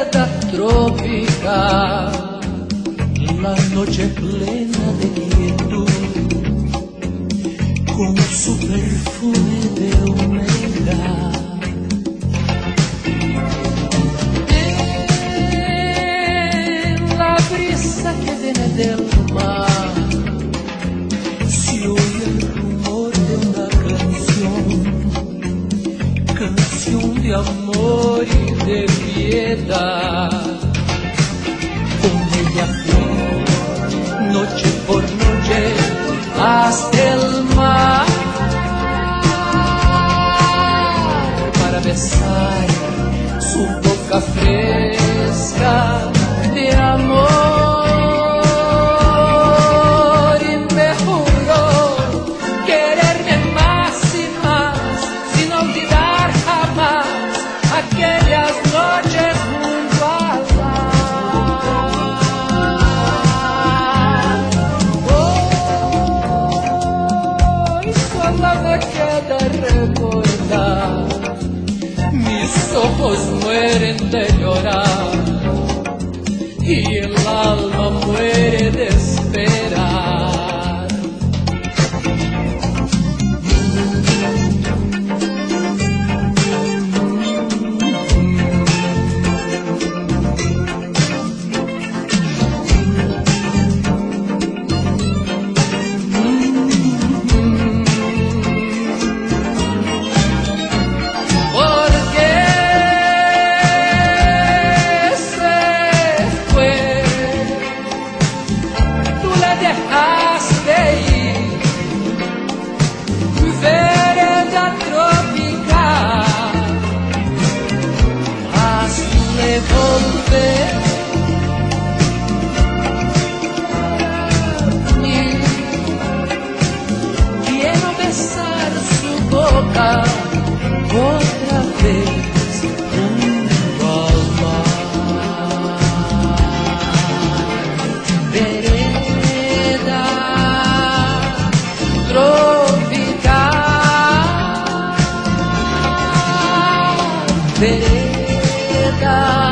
vereda tropical, la noche plena de quietud, con su perfume de humedad. La brisa que viene del mar, se oye el rumor de una canción de amor y de piedad. Con ella fui noche por noche hasta el mar para besar su boca fresca de amor, y me juró quererme más y más, sin olvidar jamás aquellas noches junto al mar. Hoy solo me queda recordar, mis ojos mueren de llorar y el alma muere de esperar. Dejaste ir, vereda tropical, hazle volver para mí. Quiero besar su boca otra vez junto al mar. Tropical, vereda.